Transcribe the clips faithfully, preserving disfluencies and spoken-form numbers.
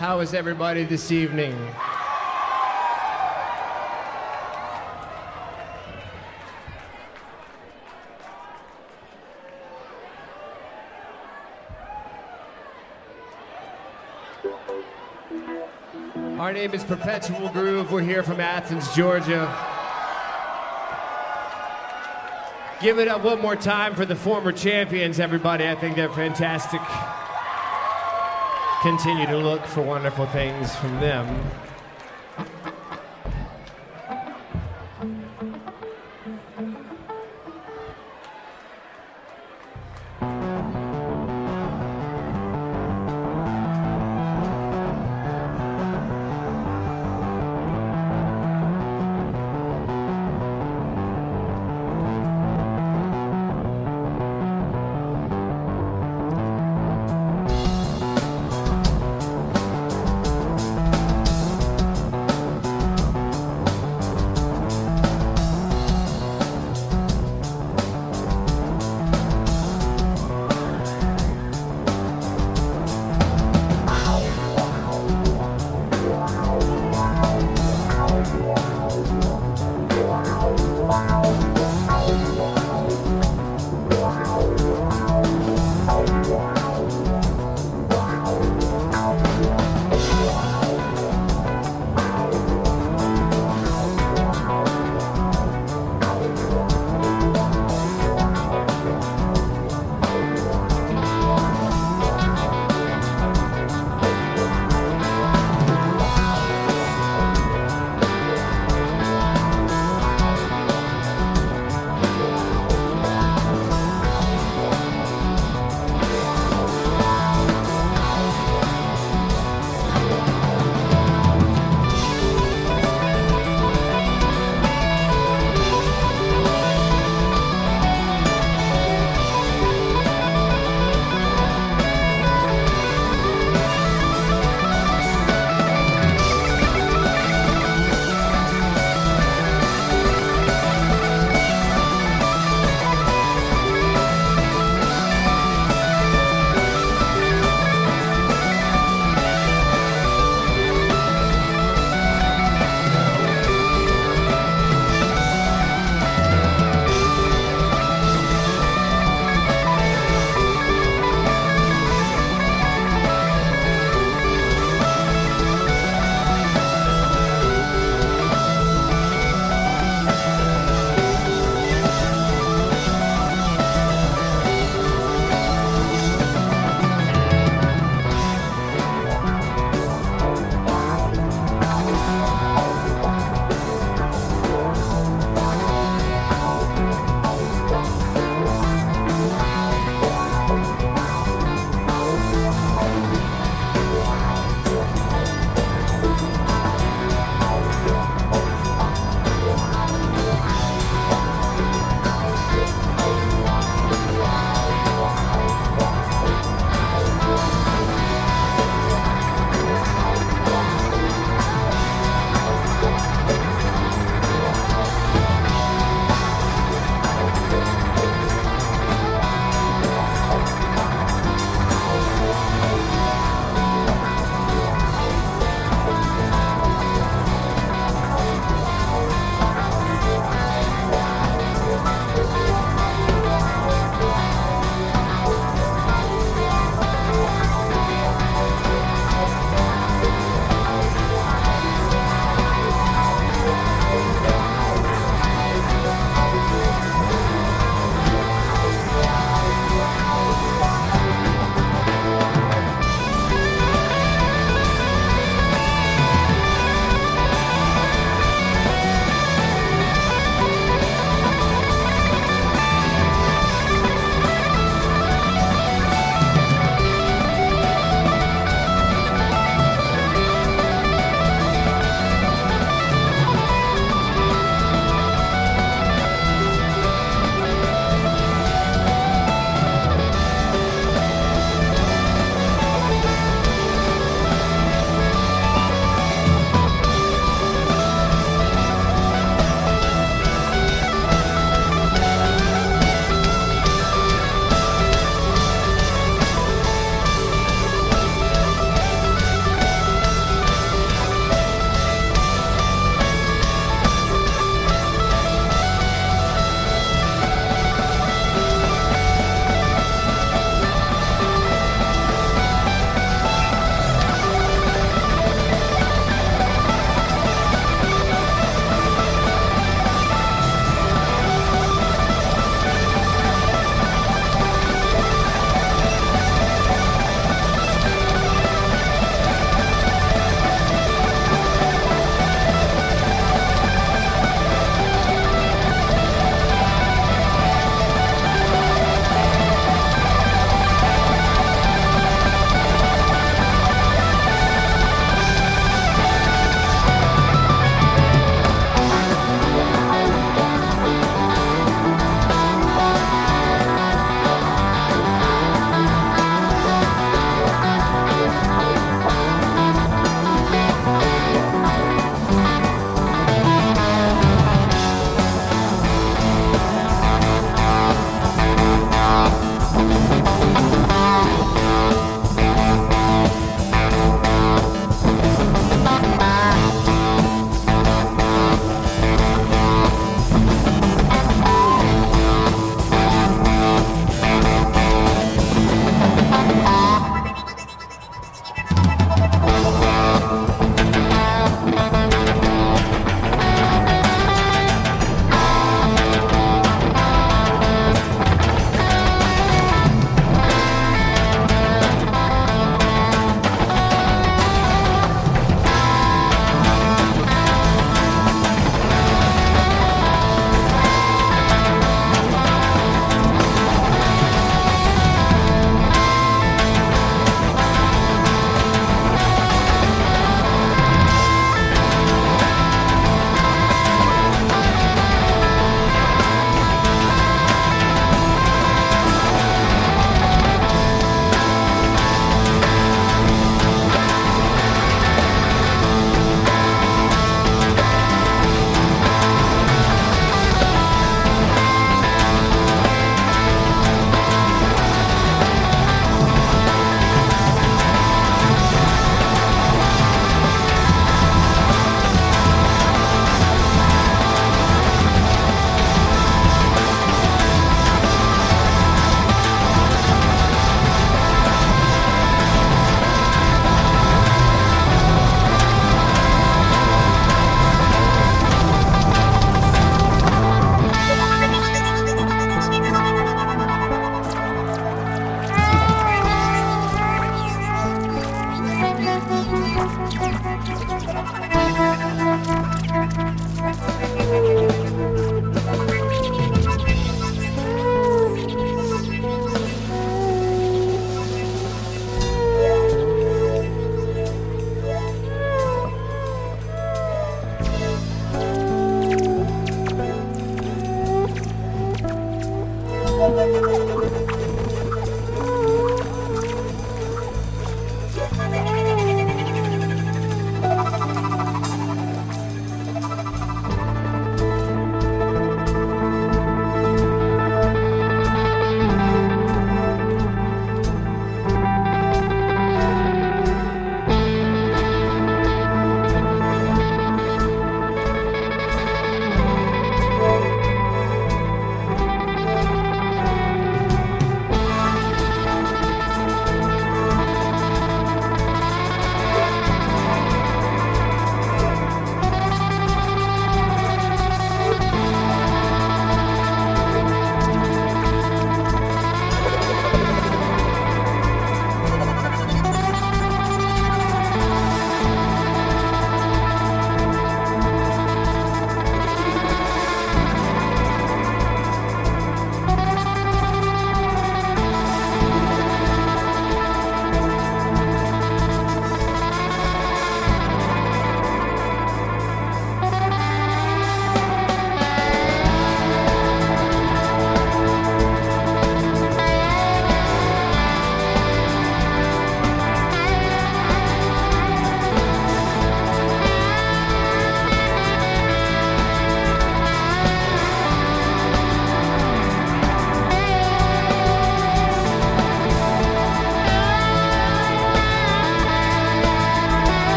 How is everybody this evening? Our name is Perpetual Groove. We're here from Athens, Georgia. Give it up one more time for the former champions, everybody. I think they're fantastic. Continue to look for wonderful things from them.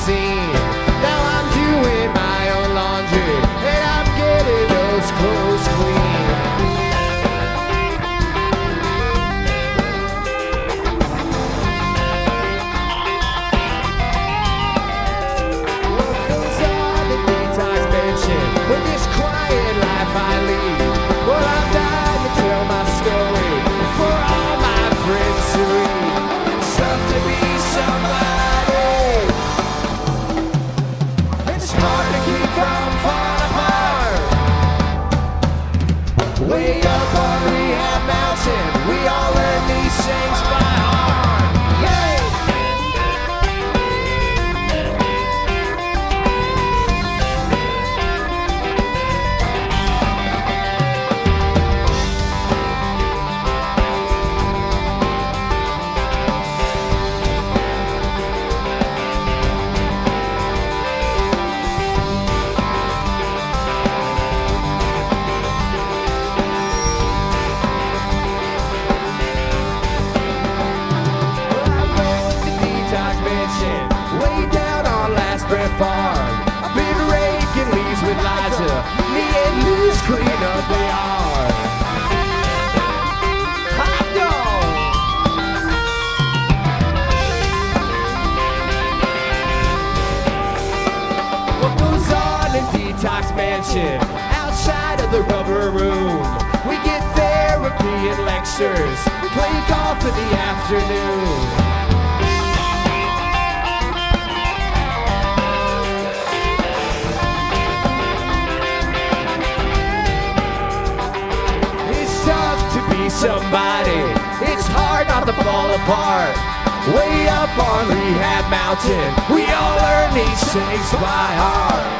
magazine. Now I'm doing my own laundry, and I'm getting those clothes clean. What goes on in detox mansion with this quiet life I lead? Well, I'm dying to tell my story for all my friends to read. It's tough to be somebody. It's hard to keep from falling apart. Way up on Rehab Mountain, we all learn these things by heart. Yeah. Way down on Last Breath Farm, I've been raking leaves with Liza. Me and Luz clean up the yard. Hot dog! What goes on in Detox Mansion, outside of the rubber room? We get therapy and lectures, we play golf in the afternoon. Somebody, it's hard not to fall apart. Way up on Rehab Mountain, we all learn these things by heart.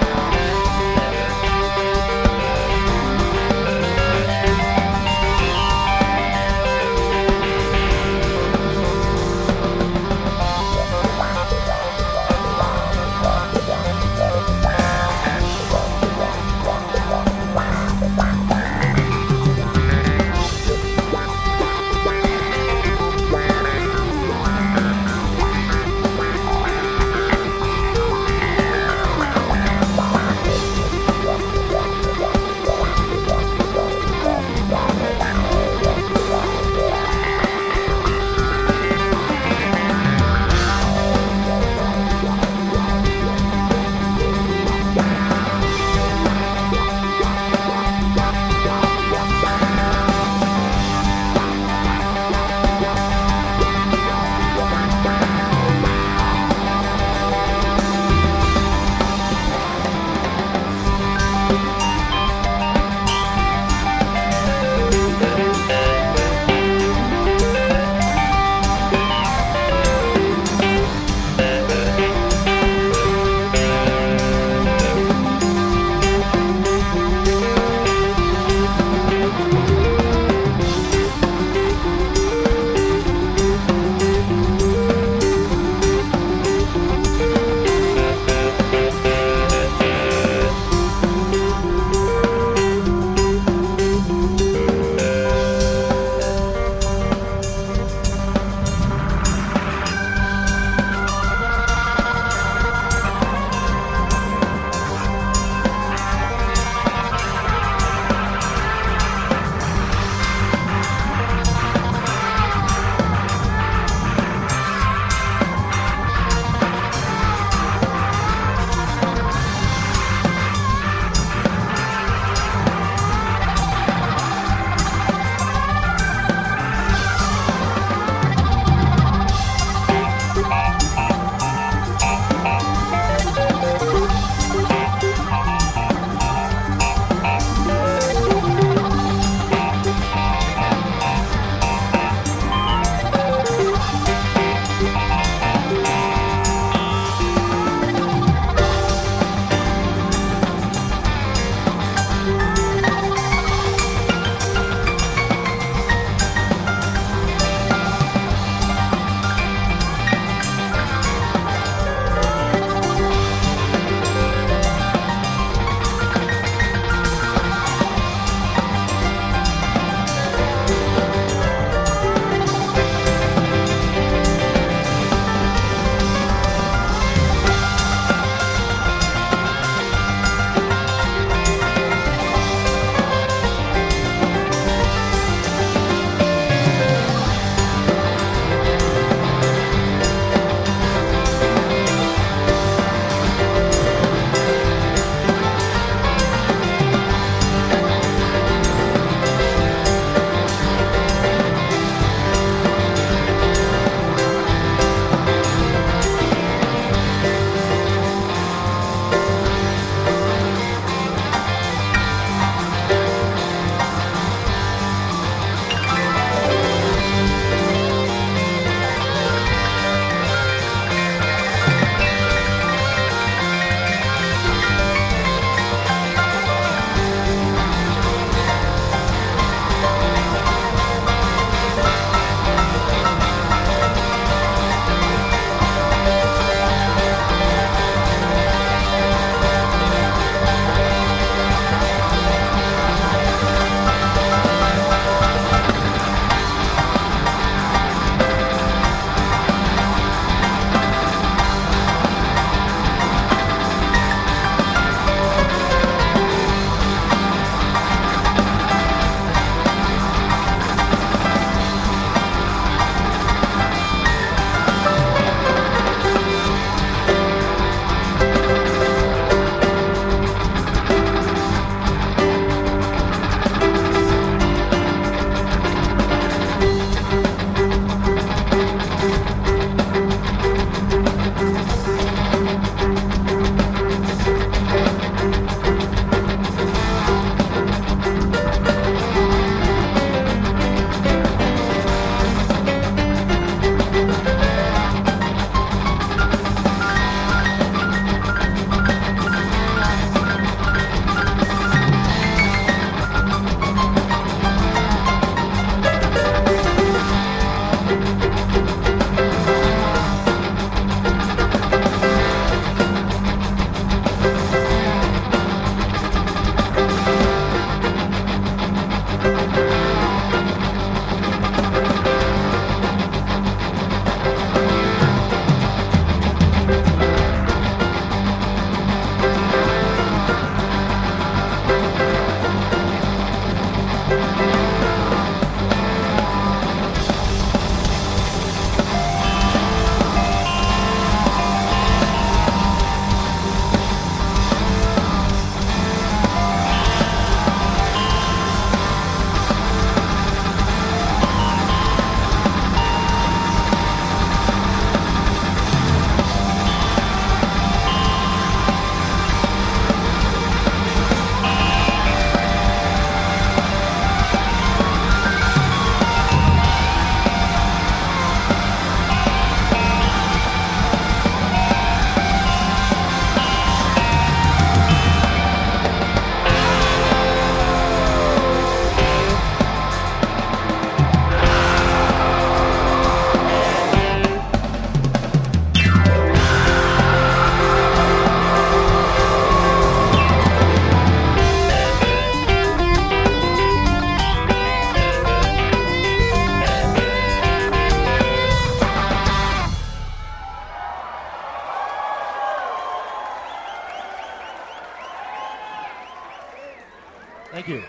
Thank you.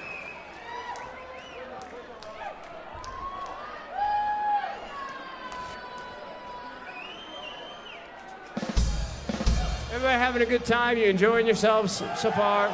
Everybody having a good time? You enjoying yourselves so far?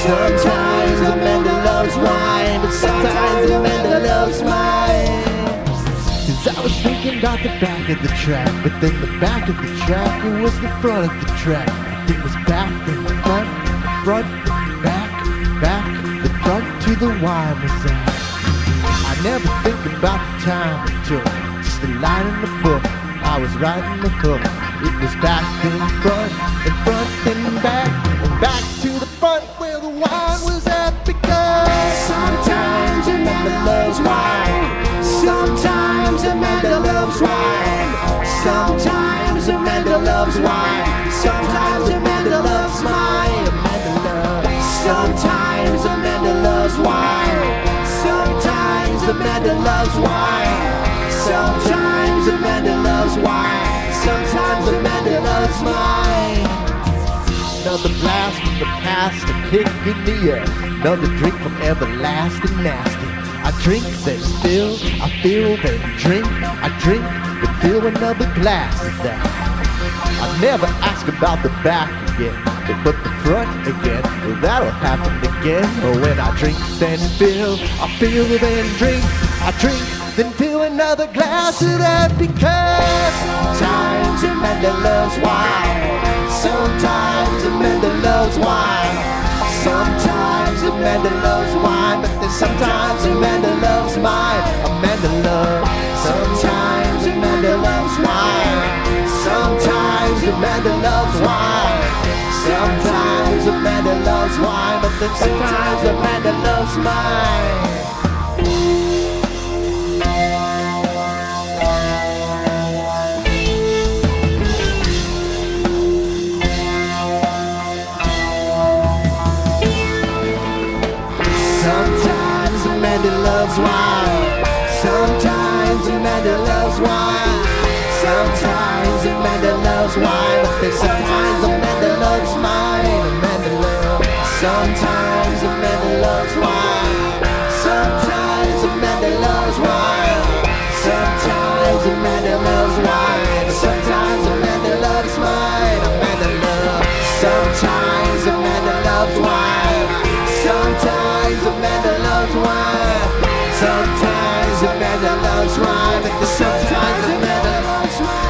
Sometimes Amanda loves wine, but sometimes Amanda loves mine. Cause I was thinking about the back of the track, but then the back of the track, it was the front of the track. It was back, then front, front, back, back, the front to the wine was at. I never think about the time it took, just the line in the book, I was writing the hook. It was back, then front, and front, then back, and back to the front where the wine was at. Because sometimes Amanda loves wine, sometimes Amanda loves wine, sometimes Amanda loves wine, sometimes Amanda loves mine. Amanda loves. Sometimes Amanda loves wine, sometimes Amanda loves wine, sometimes Amanda loves wine, sometimes Amanda loves mine. Another blast from the past, a kick in the air, another drink from everlasting nasty. I drink, then fill, I fill, then drink, I drink, then fill another glass of that. I never ask about the back again, but the front again, well, that'll happen again. But when I drink, then fill, I fill, then drink, I drink, then fill another glass of that. Because sometimes Amanda loves wine, sometimes Amanda loves wine, sometimes Amanda loves wine, but then sometimes Amanda loves mine. Amanda loves. Sometimes Amanda loves wine, sometimes Amanda loves wine, sometimes Amanda loves wine, but then sometimes Amanda loves mine. Sometimes Amanda loves wine, sometimes Amanda loves wine, sometimes Amanda loves wine, but then sometimes Amanda loves mine. Amanda loves. Sometimes Amanda loves wine, sometimes Amanda loves wine, sometimes Amanda loves wine, sometimes Amanda loves mine. Amanda loves. Sometimes Amanda loves wine, sometimes Amanda loves wine, sometimes Amanda loves wine, but sometimes Amanda loves wine.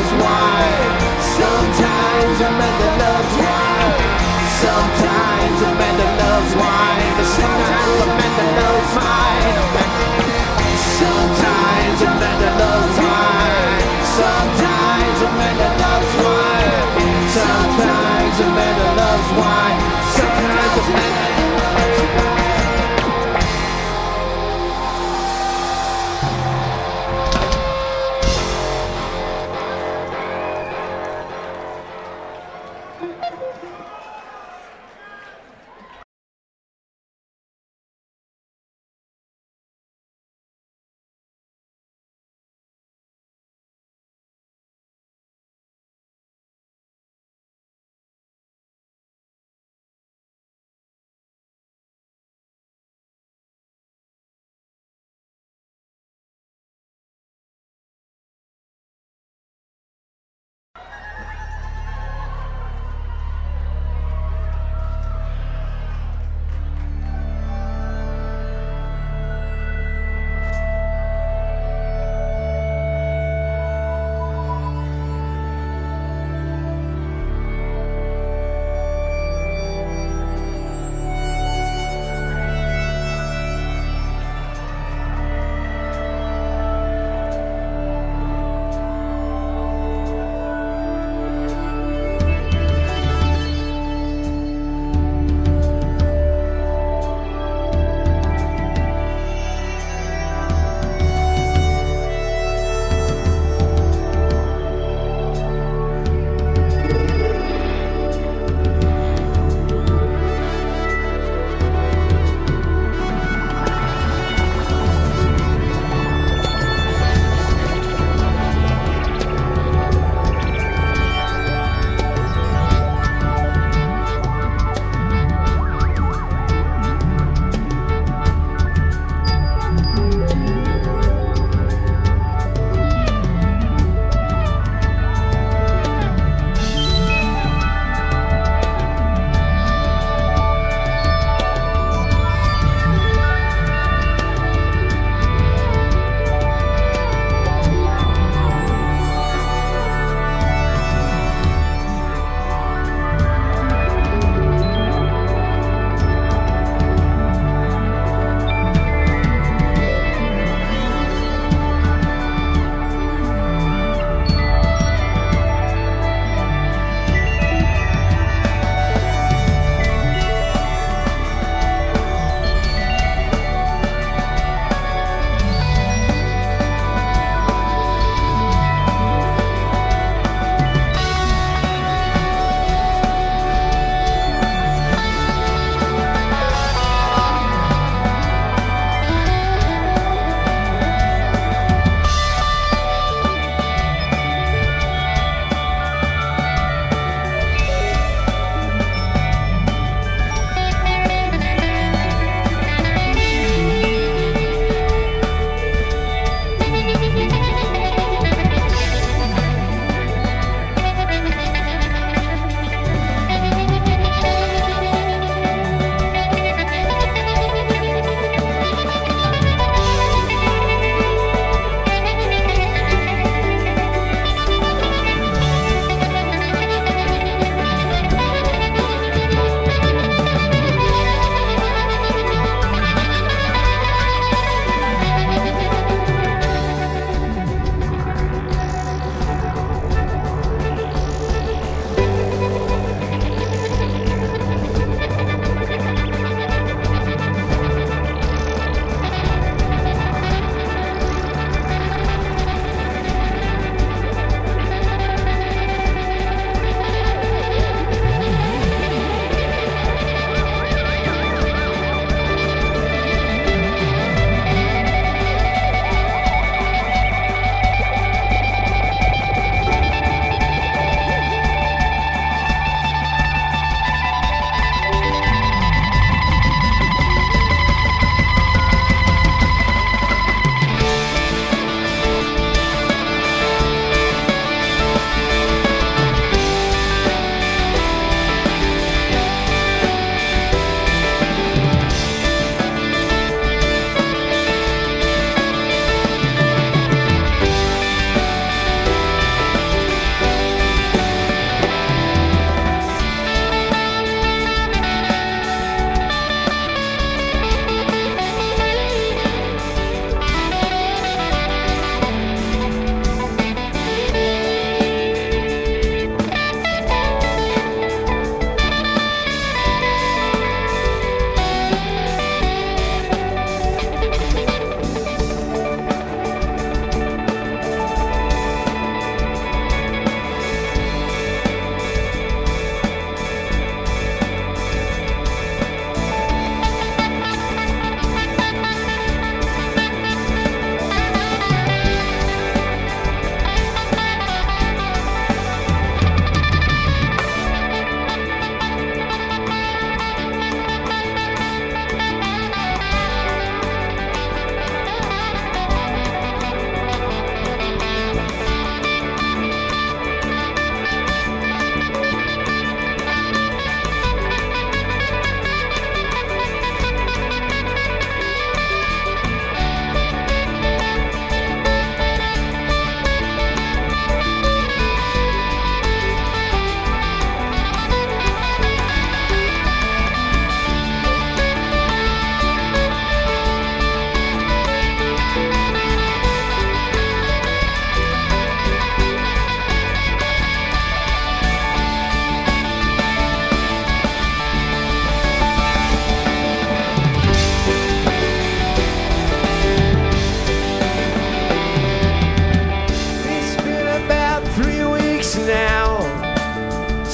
loves wine. Sometimes Amanda loves wine. Sometimes Amanda loves wine. But sometimes Amanda loves mine. Sometimes Amanda loves wine. Sometimes Amanda loves wine. Sometimes Amanda loves wine. Sometimes Amanda loves wine.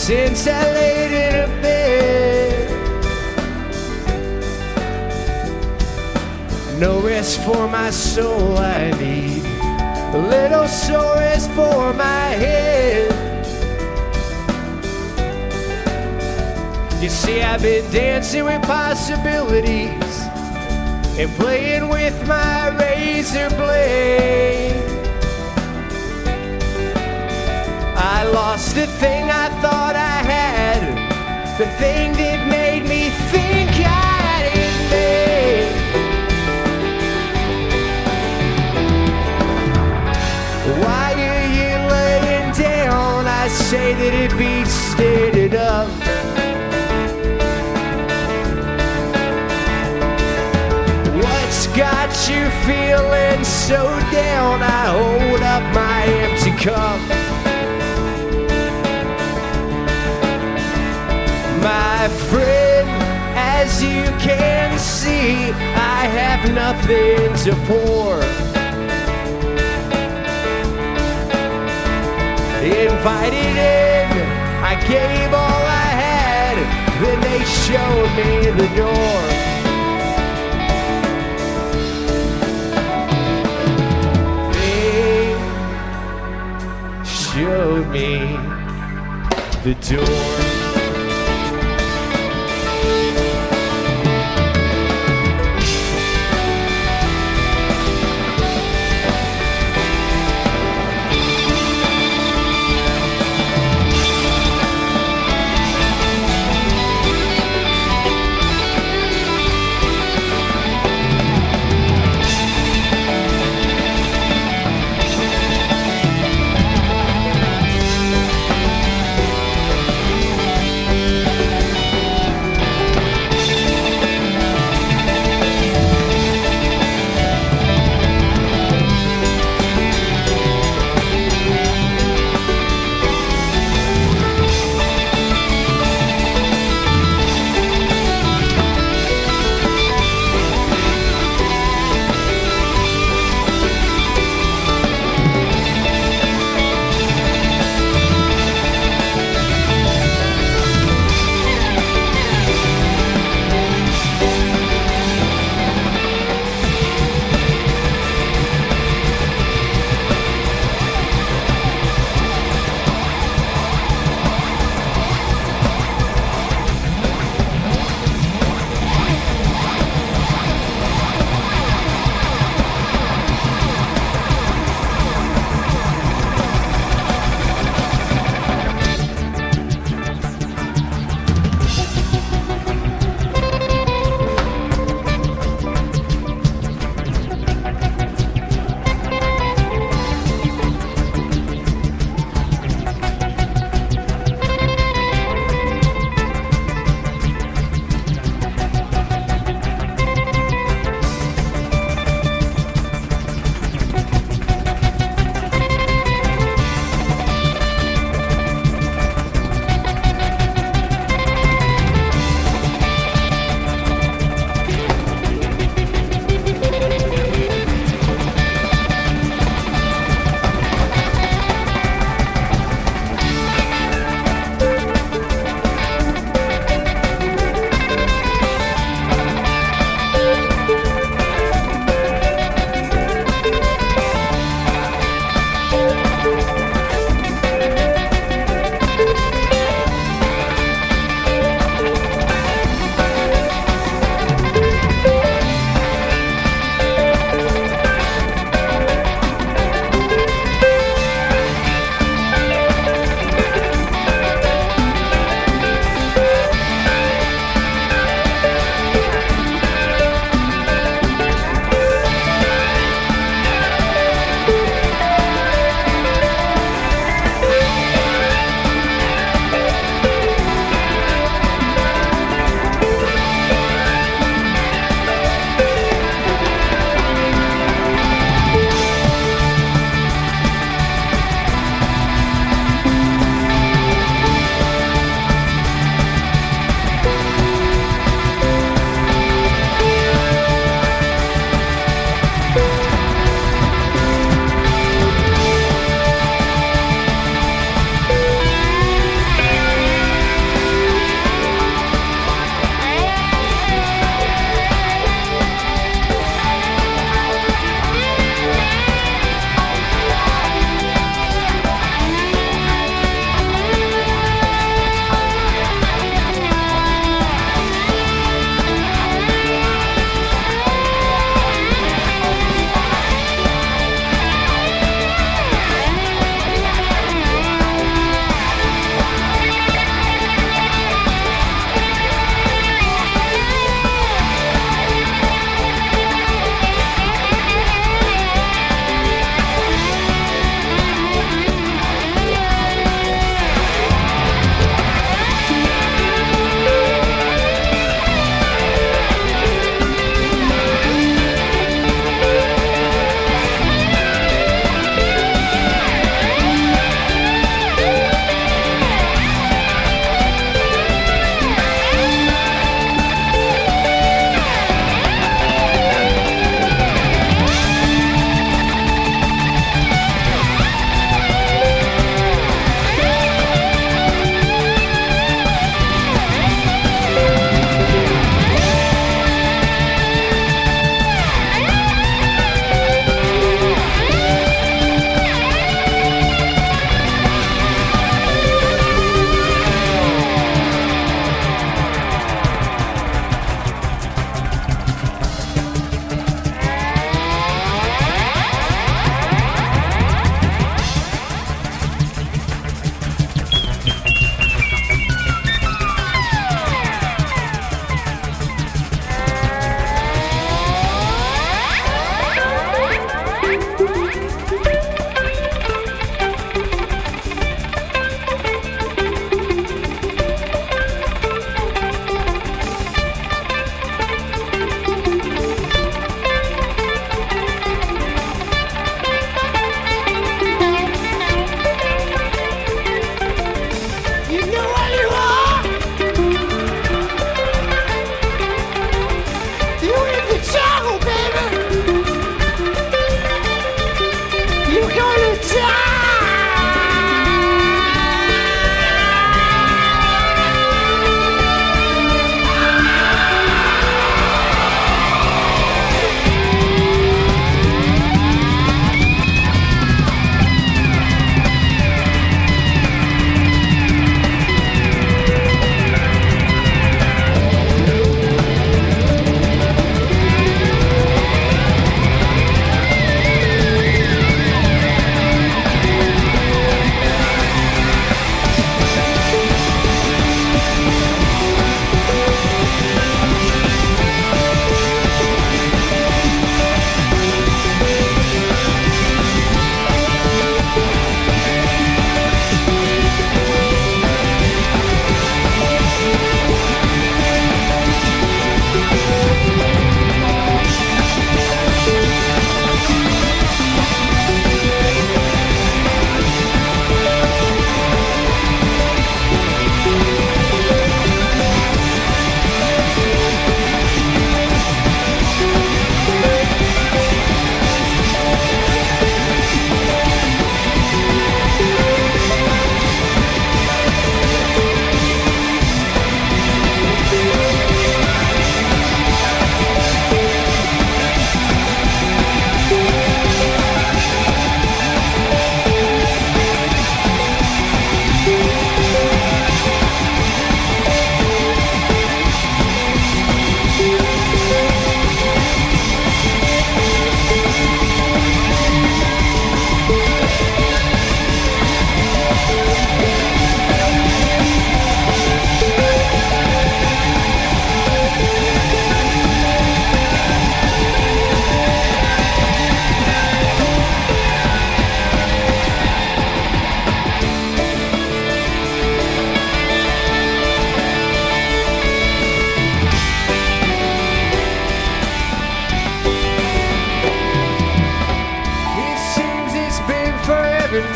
since I laid in a bed. No rest for my soul I need, a little sore rest for my head. You see, I've been dancing with possibilities and playing with my razor blade. I lost the thing I thought I had, the thing that made me think I had it made. Why are you laying down? I say that it be standing up. What's got you feeling so down? I hold up my empty cup. My friend, as you can see, I have nothing to pour. Invited in, I gave all I had, then they showed me the door. They showed me the door.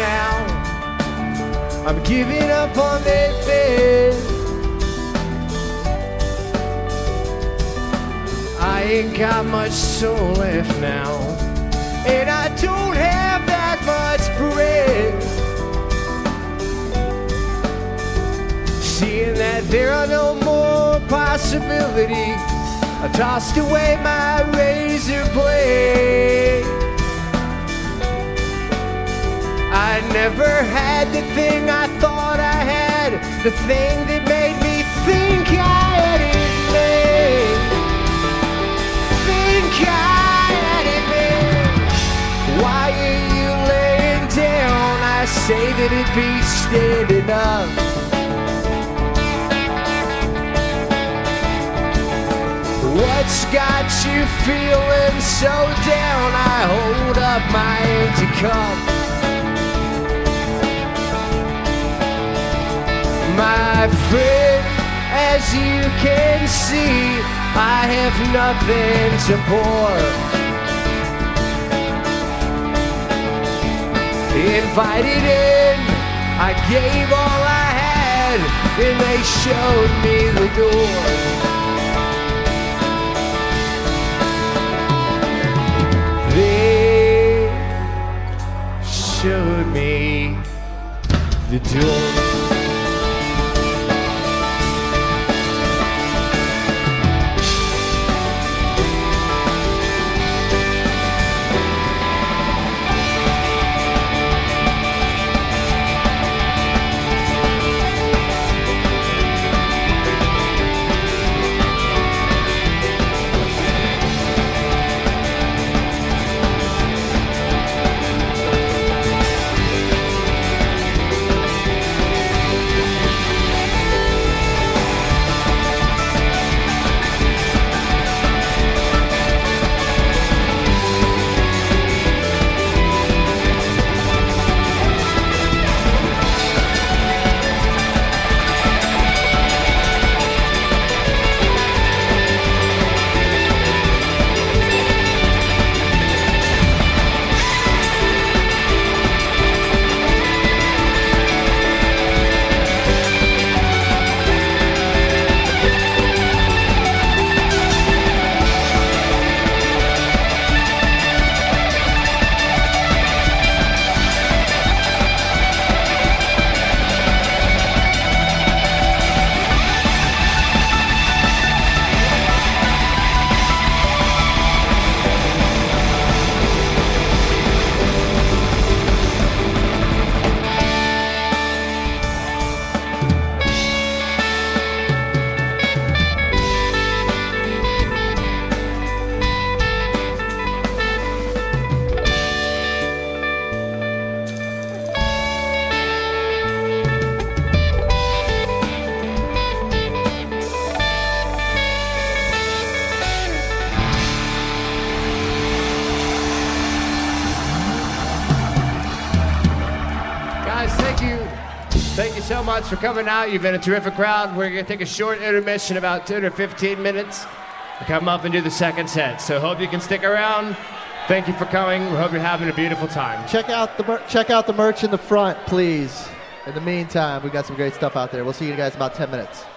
now. I'm giving up on that bed. I ain't got much soul left now, and I don't have that much bread. Seeing that there are no more possibilities, I tossed away my razor blade. I never had the thing I thought I had, the thing that made me think I had it made. Think I had it made. Why are you laying down? I say that it'd be standing up. What's got you feeling so down? I hold up my empty cup. My friend, as you can see, I have nothing to pour. Invited in, I gave all I had, and they showed me the door. They showed me the door. Thank you so much for coming out. You've been a terrific crowd. We're going to take a short intermission, about ten or fifteen minutes, and come up and do the second set. So hope you can stick around. Thank you for coming. We hope you're having a beautiful time. Check out the mer- check out the merch in the front, please. In the meantime, we got some great stuff out there. We'll see you guys in about ten minutes.